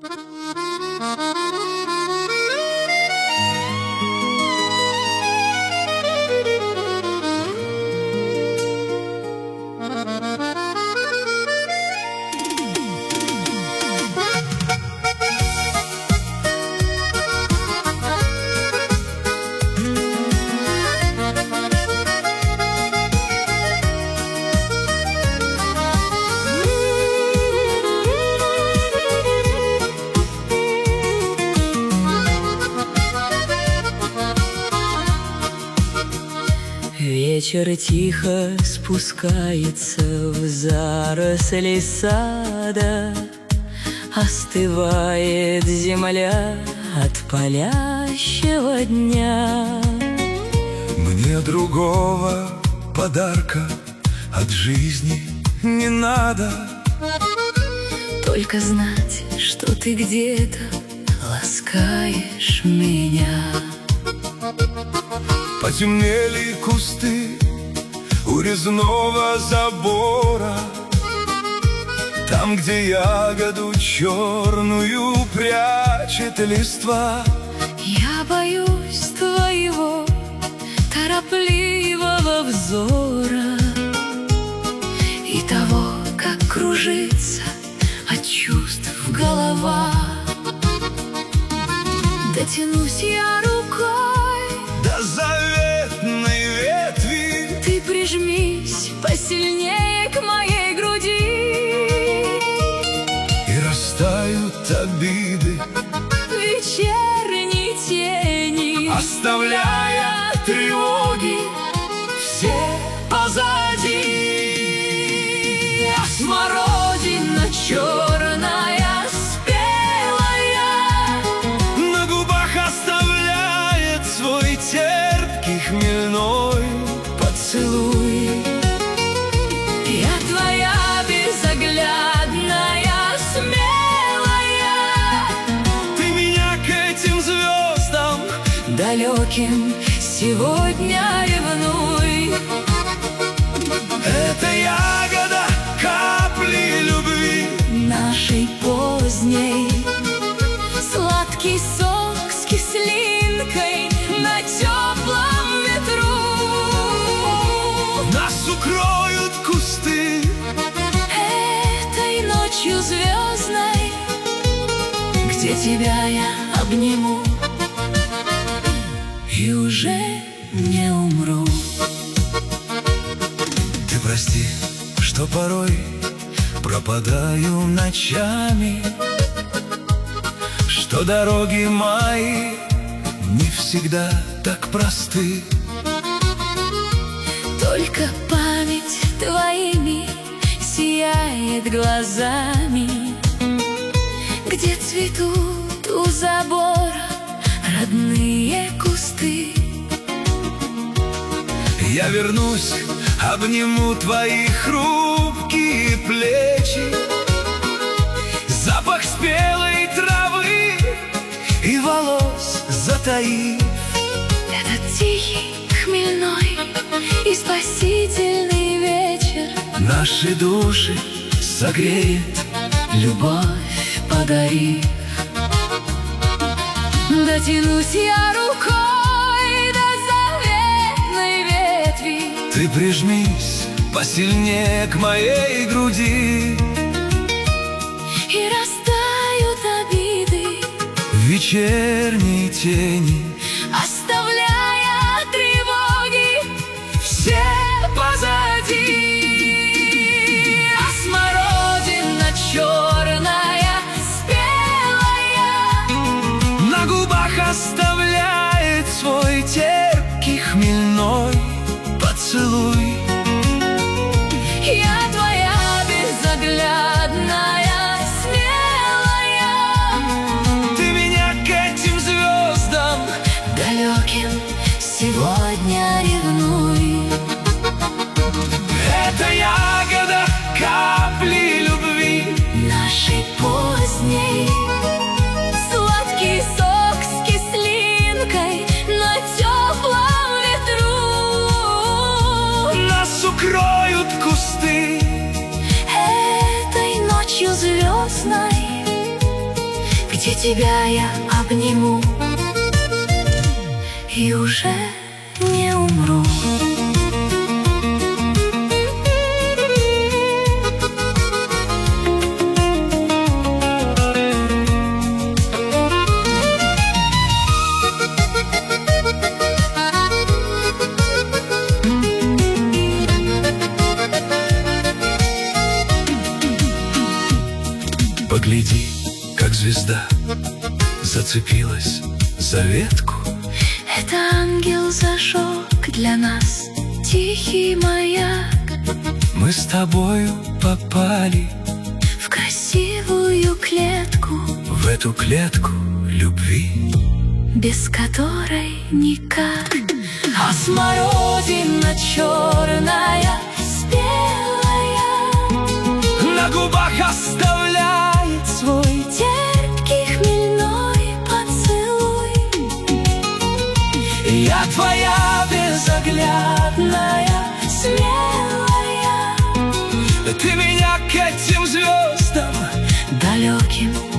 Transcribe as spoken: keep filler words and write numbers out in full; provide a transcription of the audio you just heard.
Вечер тихо спускается в заросли сада, остывает земля от палящего дня. Мне другого подарка от жизни не надо, только знать, что ты где-то ласкаешь меня. Потемнели кусты у резного забора, там, где ягоду черную прячет листва. Я боюсь твоего торопливого взора и того, как кружится от чувств голова. Дотянусь я рукой до заветной ветви, ты прижмись посильнее к моей груди, и растают обиды в вечерней тени, оставляя тревоги все позади. А смородина черная спелая на губах оставляет свой терпкий хмельной поцелуй. Я твоя безоглядная, смелая, Ты меня к этим звездам далеким сегодня ревнуй. Это ягода капли любви Нашей поздней, сладкий сок с кислинкой на теплом ветру. нас укроют кусты Этой ночью звездной, где тебя я обниму и уже не умру. Ты прости, что порой пропадаю ночами, что дороги мои не всегда так просты. Только память твоими сияет глазами, где цветут у забора родные кусты. Я вернусь, обниму твои хрупкие плечи, запах спелой травы и волос затаив. Этот тихий, хмельной и спасительный вечер Наши души согреет любовь, подарив. дотянусь я рукой до заветной ветви, Ты прижмись посильнее к моей груди, и растают обиды в вечерней тени, оставляя тревоги все позади. А смородина черная спелая на губах оставляет свой терпкий хмельной поцелуй. Я твоя безоглядная, смелая, Ты меня к этим звездам где тебя я обниму и уже не умру. Погляди, как звезда зацепилась за ветку. Это ангел зажег для нас тихий маяк. Мы с тобою попали в красивую клетку, в эту клетку любви, без которой никак. А смородина черная, спелая, на губах оставляет свой терпкий хмельной поцелуй. Я твоя безоглядная, смелая, ты меня к этим звездам далеким